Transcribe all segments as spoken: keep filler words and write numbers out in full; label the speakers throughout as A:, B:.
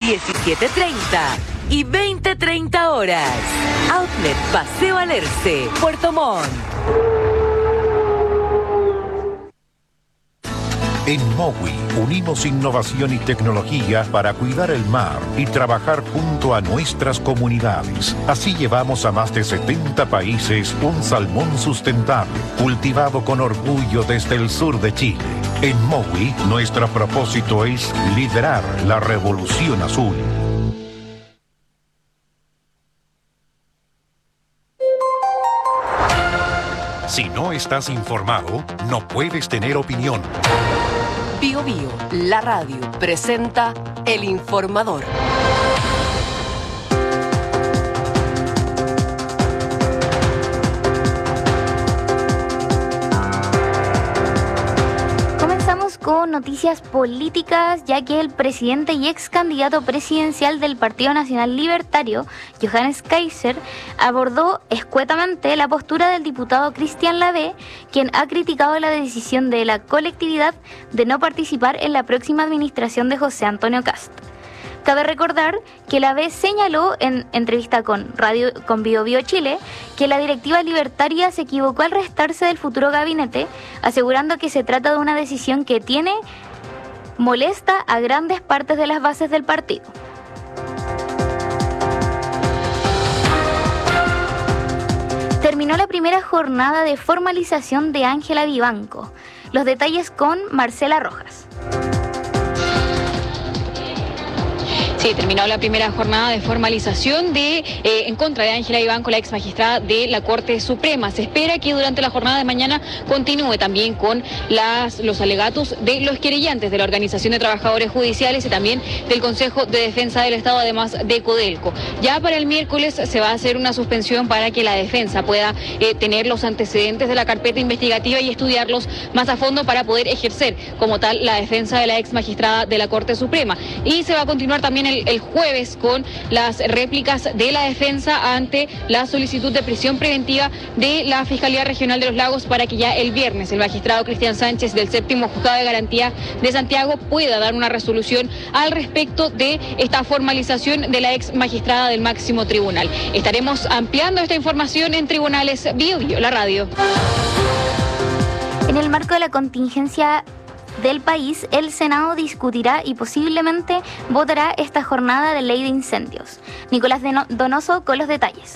A: diecisiete treinta y veinte treinta horas. Outlet Paseo Alerce, Puerto Montt.
B: En Mowi unimos innovación y tecnología para cuidar el mar y trabajar junto a nuestras comunidades. Así llevamos a más de setenta países un salmón sustentable, cultivado con orgullo desde el sur de Chile. En Mowi, nuestro propósito es liderar la revolución azul. Si no estás informado, no puedes tener opinión.
C: Bio Bio, la radio, presenta El Informador.
D: Comenzamos con noticias políticas, ya que el presidente y ex candidato presidencial del Partido Nacional Libertario, Johannes Kaiser, abordó escuetamente la postura del diputado Cristian Lavé, quien ha criticado la decisión de la colectividad de no participar en la próxima administración de José Antonio Kast. Cabe recordar que Lavé señaló en entrevista con Radio con Bio Bio Chile que la directiva libertaria se equivocó al restarse del futuro gabinete, asegurando que se trata de una decisión que tiene molesta a grandes partes de las bases del partido. Terminó la primera jornada de formalización de Ángela Vivanco. Los detalles con Marcela Rojas.
E: Sí, terminó la primera jornada de formalización de eh, en contra de Ángela Vivanco, la ex magistrada de la Corte Suprema. Se espera que durante la jornada de mañana continúe también con las, los alegatos de los querellantes de la Organización de Trabajadores Judiciales y también del Consejo de Defensa del Estado, además de Codelco. Ya para el miércoles se va a hacer una suspensión para que la defensa pueda eh, tener los antecedentes de la carpeta investigativa y estudiarlos más a fondo para poder ejercer como tal la defensa de la ex magistrada de la Corte Suprema. Y se va a continuar también el, el jueves con las réplicas de la defensa ante la solicitud de prisión preventiva de la Fiscalía Regional de los Lagos para que ya el viernes el magistrado Cristian Sánchez del séptimo Juzgado de Garantía de Santiago pueda dar una resolución al respecto de esta formalización de la ex magistrada del máximo tribunal. Estaremos ampliando esta información en Tribunales Bio Bio, la radio.
D: En el marco de la contingencia del país, el Senado discutirá y posiblemente votará esta jornada de ley de incendios. Nicolás Donoso con los detalles.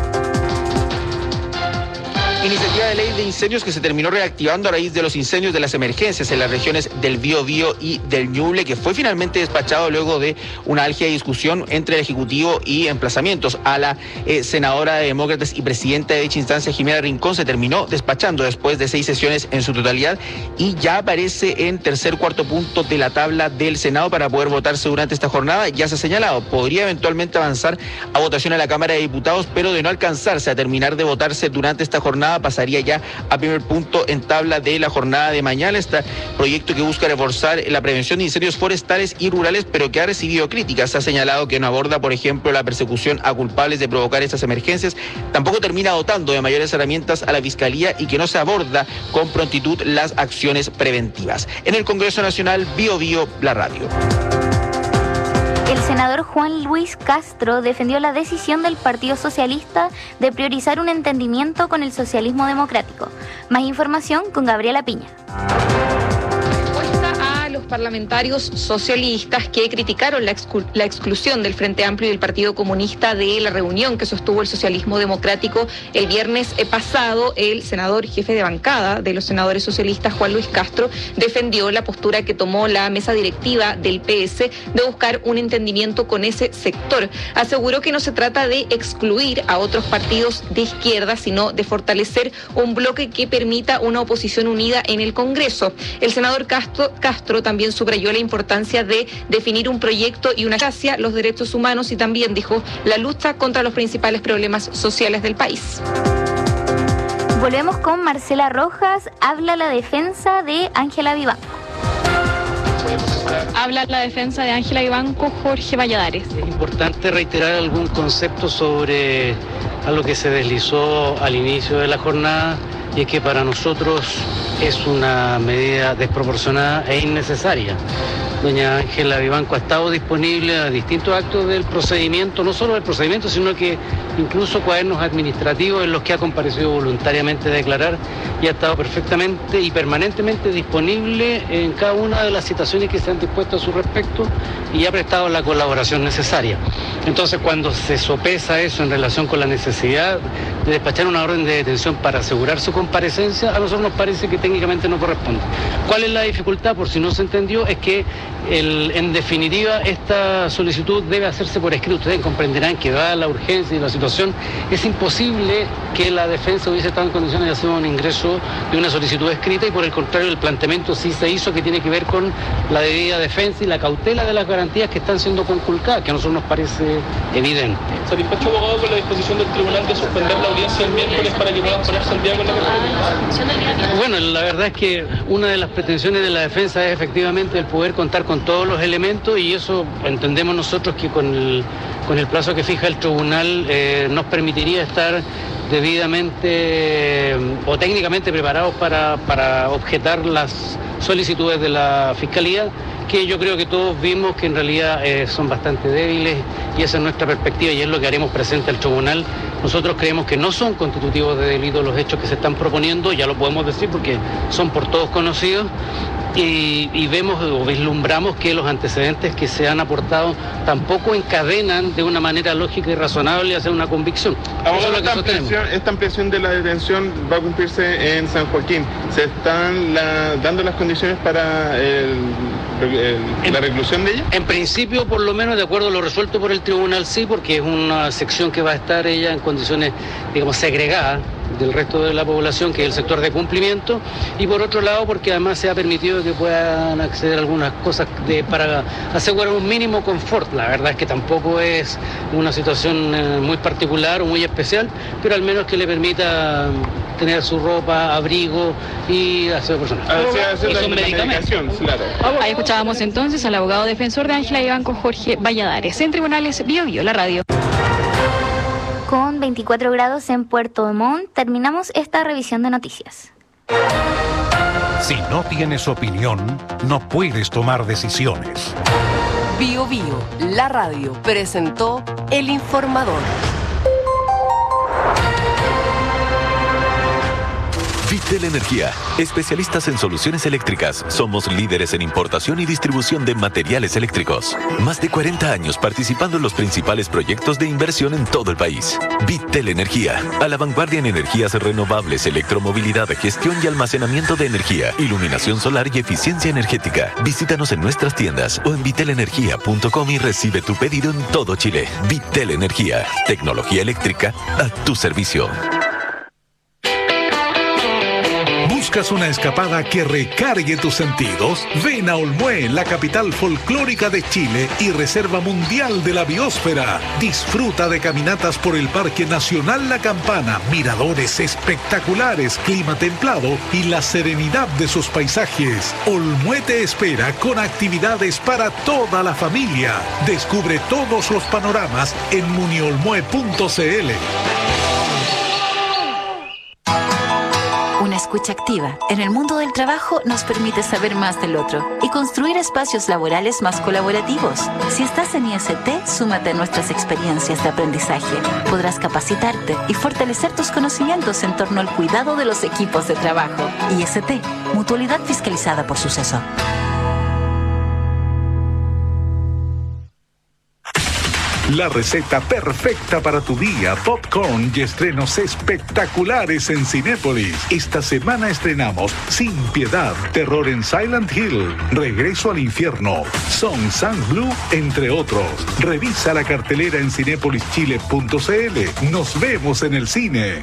F: Iniciativa de ley de incendios que se terminó reactivando a raíz de los incendios de las emergencias en las regiones del Biobío y del Ñuble, que fue finalmente despachado luego de una álgida discusión entre el Ejecutivo y emplazamientos a la eh, senadora de Demócratas y presidenta de dicha instancia, Jimena Rincón. Se terminó despachando después de seis sesiones en su totalidad y ya aparece en tercer cuarto punto de la tabla del Senado para poder votarse durante esta jornada. Ya se ha señalado, podría eventualmente avanzar a votación en la Cámara de Diputados, pero de no alcanzarse a terminar de votarse durante esta jornada, pasaría ya a primer punto en tabla de la jornada de mañana. Este proyecto que busca reforzar la prevención de incendios forestales y rurales, pero que ha recibido críticas. Se ha señalado que no aborda, por ejemplo, la persecución a culpables de provocar estas emergencias. Tampoco termina dotando de mayores herramientas a la Fiscalía y que no se aborda con prontitud las acciones preventivas. En el Congreso Nacional, Bio Bio, la radio.
D: El senador Juan Luis Castro defendió la decisión del Partido Socialista de priorizar un entendimiento con el socialismo democrático. Más información con Gabriela Piña.
E: Los parlamentarios socialistas que criticaron la, exclu- la exclusión del Frente Amplio y del Partido Comunista de la reunión que sostuvo el socialismo democrático el viernes pasado, el senador jefe de bancada de los senadores socialistas, Juan Luis Castro, defendió la postura que tomó la mesa directiva del P S de buscar un entendimiento con ese sector. Aseguró que no se trata de excluir a otros partidos de izquierda, sino de fortalecer un bloque que permita una oposición unida en el Congreso. El senador Castro, Castro también subrayó la importancia de definir un proyecto y una hacia los derechos humanos y también dijo la lucha contra los principales problemas sociales del país.
D: Volvemos con Marcela Rojas. Habla la defensa de Ángela Vivanco.
E: Habla la defensa de Ángela Vivanco, Jorge Valladares.
G: Es importante reiterar algún concepto sobre algo que se deslizó al inicio de la jornada, y es que para nosotros es una medida desproporcionada e innecesaria. doña Ángela Vivanco ha estado disponible a distintos actos del procedimiento, no solo del procedimiento, sino que incluso cuadernos administrativos en los que ha comparecido voluntariamente a declarar y ha estado perfectamente y permanentemente disponible en cada una de las citaciones que se han dispuesto a su respecto y ha prestado la colaboración necesaria. Entonces, cuando se sopesa eso en relación con la necesidad de despachar una orden de detención para asegurar su comparecencia, a nosotros nos parece que técnicamente no corresponde. ¿Cuál es la dificultad? Por si no se entendió, es que el, en definitiva esta solicitud debe hacerse por escrito. Ustedes comprenderán que dada la urgencia y la situación, es imposible que la defensa hubiese estado en condiciones de hacer un ingreso de una solicitud escrita, y por el contrario el planteamiento sí se hizo, que tiene que ver con la debida defensa y la cautela de las garantías que están siendo conculcadas, que a nosotros nos parece evidente.
H: ¿Satisfecho, abogado, con la disposición del tribunal de suspender la audiencia el miércoles para que puedan ponerse al día con la carpeta?
G: Bueno, la verdad es que una de las pretensiones de la defensa es efectivamente el poder contar con todos los elementos, y eso entendemos nosotros que con el, con el plazo que fija el tribunal eh, nos permitiría estar debidamente eh, o técnicamente preparados para, para objetar las solicitudes de la Fiscalía, que yo creo que todos vimos que en realidad eh, son bastante débiles, y esa es nuestra perspectiva y es lo que haremos presente al tribunal. Nosotros creemos que no son constitutivos de delito los hechos que se están proponiendo, ya lo podemos decir porque son por todos conocidos, y, y vemos o vislumbramos que los antecedentes que se han aportado tampoco encadenan de una manera lógica y razonable hacia una convicción.
I: Ahora, es lo esta, ampliación, esta ampliación de la detención va a cumplirse en San Joaquín. ¿Se están la, dando las condiciones para el, el, la reclusión de ella?
G: En principio, por lo menos, de acuerdo a lo resuelto por el tribunal, sí, porque es una sección que va a estar ella en condiciones, digamos, segregadas del resto de la población, que es el sector de cumplimiento, y por otro lado porque además se ha permitido que puedan acceder a algunas cosas de, para asegurar un mínimo confort. La verdad es que tampoco es una situación eh, muy particular o muy especial, pero al menos que le permita tener su ropa, abrigo y aseo personal.
I: Ah, sí, y son medicamentos. Claro.
E: Ahí escuchábamos entonces al abogado defensor de Ángela Vivanco, Jorge Valladares. En Tribunales, Bio Bio, la radio.
D: Con veinticuatro grados en Puerto Montt, terminamos esta revisión de noticias.
B: Si no tienes opinión, no puedes tomar decisiones.
C: Bio Bio, la radio, presentó El Informador.
J: Vitel Energía, especialistas en soluciones eléctricas. Somos líderes en importación y distribución de materiales eléctricos. Más de cuarenta años participando en los principales proyectos de inversión en todo el país. Vitel Energía, a la vanguardia en energías renovables, electromovilidad, gestión y almacenamiento de energía, iluminación solar y eficiencia energética. Visítanos en nuestras tiendas o en vitel energía punto com y recibe tu pedido en todo Chile. Vitel Energía, tecnología eléctrica a tu servicio.
K: ¿Buscas una escapada que recargue tus sentidos? Ven a Olmué, la capital folclórica de Chile y reserva mundial de la biosfera. Disfruta de caminatas por el Parque Nacional La Campana, miradores espectaculares, clima templado y la serenidad de sus paisajes. Olmué te espera con actividades para toda la familia. Descubre todos los panoramas en muniolmue punto cl.
L: Una escucha activa en el mundo del trabajo nos permite saber más del otro y construir espacios laborales más colaborativos. Si estás en I S T, súmate a nuestras experiencias de aprendizaje. Podrás capacitarte y fortalecer tus conocimientos en torno al cuidado de los equipos de trabajo. I S T, mutualidad fiscalizada por Suceso.
K: La receta perfecta para tu día, popcorn y estrenos espectaculares en Cinépolis. Esta semana estrenamos Sin Piedad, Terror en Silent Hill, Regreso al Infierno, Song Sang Blue, entre otros. Revisa la cartelera en cinépolis chile punto cl. Nos vemos en el cine.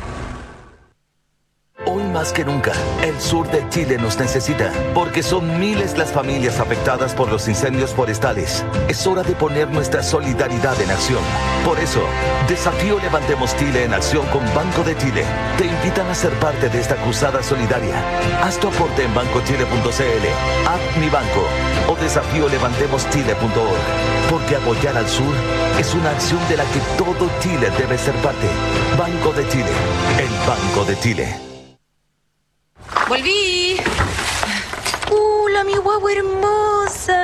M: Hoy más que nunca, el sur de Chile nos necesita, porque son miles las familias afectadas por los incendios forestales. Es hora de poner nuestra solidaridad en acción. Por eso, Desafío Levantemos Chile en acción con Banco de Chile. Te invitan a ser parte de esta cruzada solidaria. Haz tu aporte en banco chile punto cl, App Mi Banco o desafío levantemos chile punto org. Porque apoyar al sur es una acción de la que todo Chile debe ser parte. Banco de Chile, el Banco de Chile.
N: ¡Volví! ¡Uh, la mi guagua hermosa!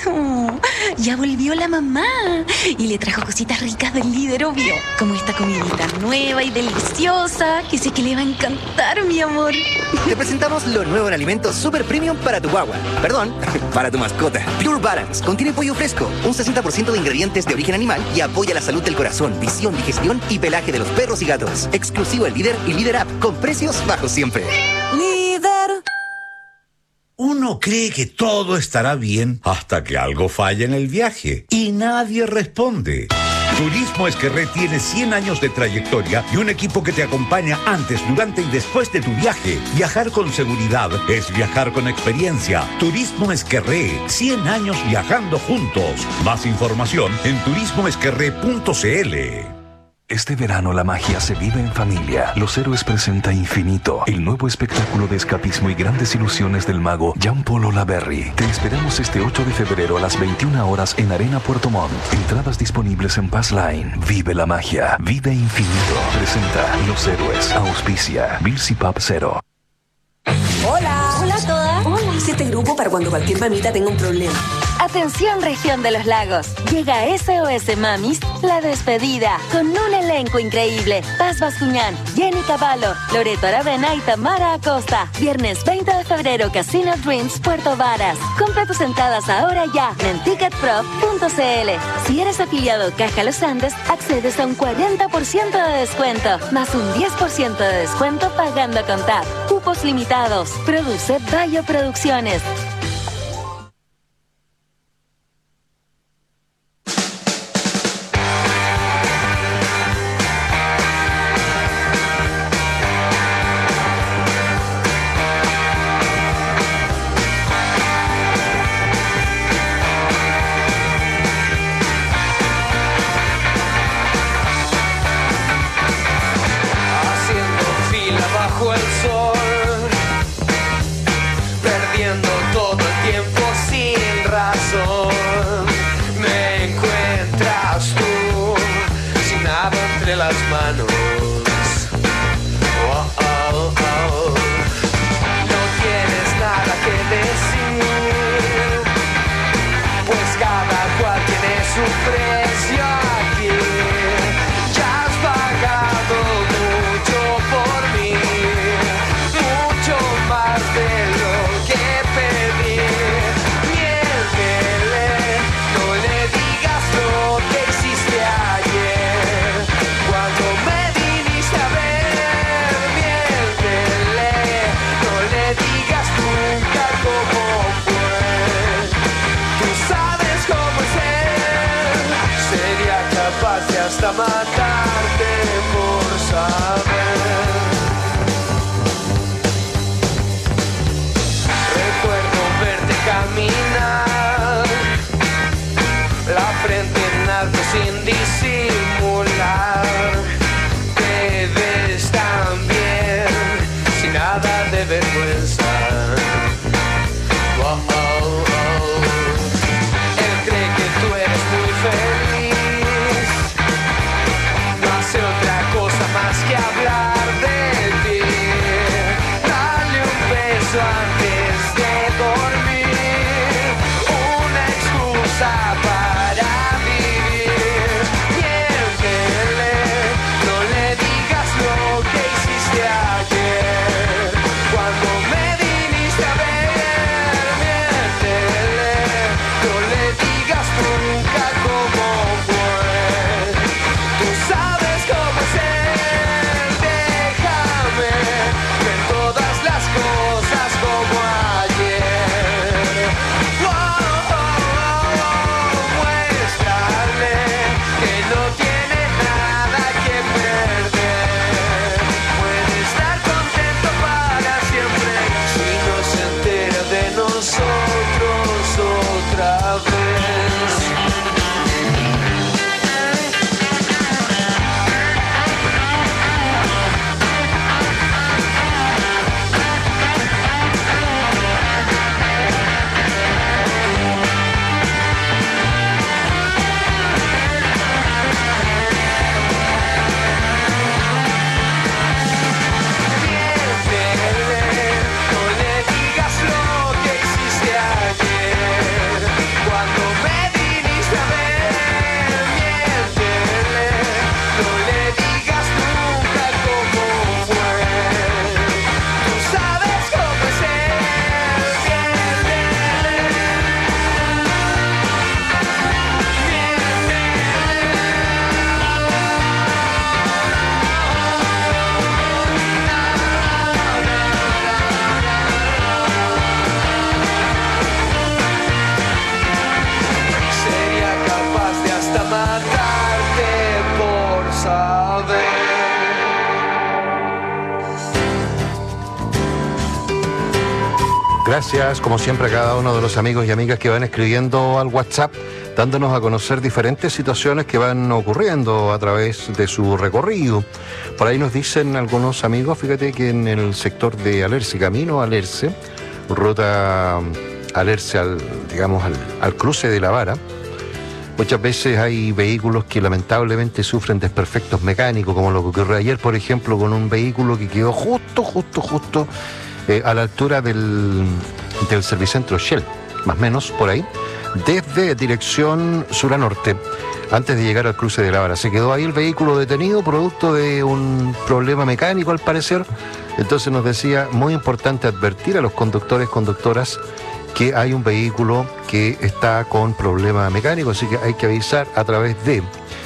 N: Oh, ya volvió la mamá y le trajo cositas ricas del Líder, obvio. Como esta comidita nueva y deliciosa que sé que le va a encantar, mi amor.
O: Te presentamos lo nuevo en alimentos super premium para tu guagua. Perdón, para tu mascota. Pure Balance contiene pollo fresco, un sesenta por ciento de ingredientes de origen animal y apoya la salud del corazón, visión, digestión y pelaje de los perros y gatos. Exclusivo el Líder y Líder App con precios bajos siempre.
P: Líder. Uno cree que todo estará bien hasta que algo falla en el viaje y nadie responde. Turismo Esquerré tiene cien años de trayectoria y un equipo que te acompaña antes, durante y después de tu viaje. Viajar con seguridad es viajar con experiencia. Turismo Esquerré, cien años viajando juntos. Más información en turismo esquerré punto c l.
Q: Este verano la magia se vive en familia. Los Héroes presenta Infinito, el nuevo espectáculo de escapismo y grandes ilusiones del mago Jean-Paul Olaverry. Te esperamos este ocho de febrero a las veintiuna horas en Arena Puerto Montt. Entradas disponibles en Passline. Vive la magia. Vive Infinito. Presenta Los Héroes. Auspicia Bilsi Pub Cero.
R: Hola.
S: Hola a todas.
R: Hola. Hice este grupo para cuando cualquier mamita tenga un problema.
S: Atención, región de los lagos. Llega S O S Mamis, la despedida, con un elenco increíble. Paz Bascuñán, Jenny Cavallo, Loreto Aravena y Tamara Acosta. Viernes veinte de febrero, Casino Dreams, Puerto Varas. Compra tus entradas ahora ya en ticket pro punto c l. Si eres afiliado Caja Los Andes, accedes a un cuarenta por ciento de descuento, más un diez por ciento de descuento pagando con T A P. Cupos limitados. Produce Bayo Producciones.
T: Sin disimular, te ves tan bien, sin nada de vergüenza. Oh, oh, oh. Él cree que tú eres muy feliz, no hace otra cosa más que hablar de ti. Dale un beso antes de dormir, una excusa para
U: Gracias, como siempre, a cada uno de los amigos y amigas que van escribiendo al WhatsApp, dándonos a conocer diferentes situaciones que van ocurriendo a través de su recorrido. Por ahí nos dicen algunos amigos, fíjate que en el sector de Alerce, camino a Alerce, ruta Alerce al, digamos, al, al cruce de la Vara, muchas veces hay vehículos que lamentablemente sufren desperfectos mecánicos, como lo que ocurrió ayer, por ejemplo, con un vehículo que quedó justo, justo, justo eh, a la altura del, del Servicentro Shell, más o menos por ahí, desde dirección sur a norte, antes de llegar al cruce de la Vara. Se quedó ahí el vehículo detenido, producto de un problema mecánico al parecer. Entonces nos decía, muy importante advertir a los conductores, conductoras, que hay un vehículo que está con problema mecánico, así que hay que avisar a través de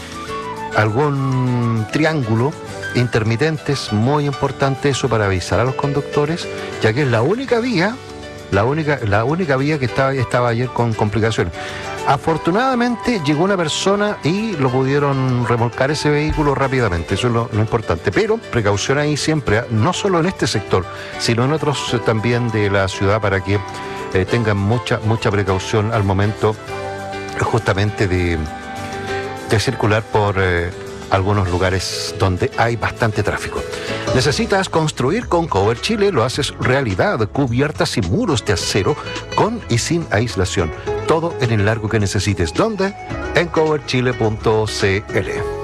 U: algún triángulo intermitentes, muy importante eso para avisar a los conductores, ya que es la única vía, la única, la única vía que estaba, estaba ayer con complicaciones. Afortunadamente llegó una persona y lo pudieron remolcar ese vehículo rápidamente, eso es lo, lo importante, pero precaución ahí siempre, no solo en este sector, sino en otros también de la ciudad, para que eh, tengan mucha, mucha precaución al momento justamente de, de circular por eh, algunos lugares donde hay bastante tráfico. ¿Necesitas construir con Cover Chile? Lo haces realidad. Cubiertas y muros de acero con y sin aislación. Todo en el largo que necesites. ¿Dónde? En cover chile punto c l.